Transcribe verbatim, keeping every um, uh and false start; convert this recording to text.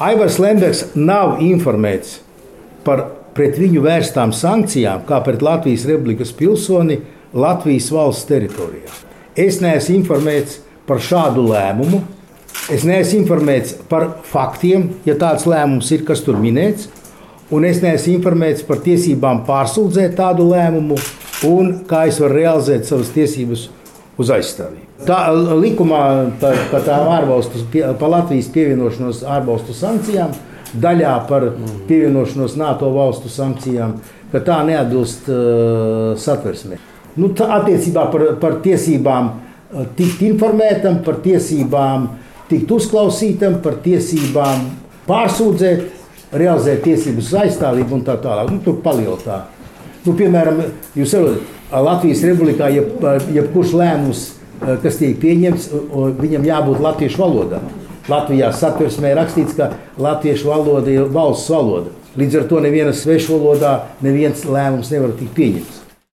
Aivars Lembergs nav informēts par pret viņu vērstām sankcijām, kā pret Latvijas Republikas pilsoni Latvijas valsts teritorijā. Es neesmu informēts par šādu lēmumu. Es neesmu informēts par faktiem, ja tāds lēmums ir, kas tur minēts. Un es neesmu informēts par tiesībām pārsūdzēt tādu lēmumu un kā es varu realizēt savas tiesības uz aizstāvību. Tā likumā par, par tām ārvalstu, par Latvijas pievienošanos ārvalstu sankcijām, daļā par pievienošanos NATO valstu sankcijām, ka tā neatbilst uh, satversmei. Nu, tā attiecībā par, par tiesībām uh, tikt informētam, par tiesībām tikt uzklausītam, par tiesībām pārsūdzēt, realizēt tiesības uz aizstāvību un tā tālāk. Nu, tur palieltā. Nu, piemēram, jūs saprotat, Latvijas Republikā jeb, jebkurš lēmums, kas tiek pieņemts, viņam jābūt latviešu valodā. Latvijā satversmē rakstīts, ka latviešu valoda ir valsts valoda. Līdz ar to nevienas svešu valodā neviens lēmums nevar tikt pieņemts.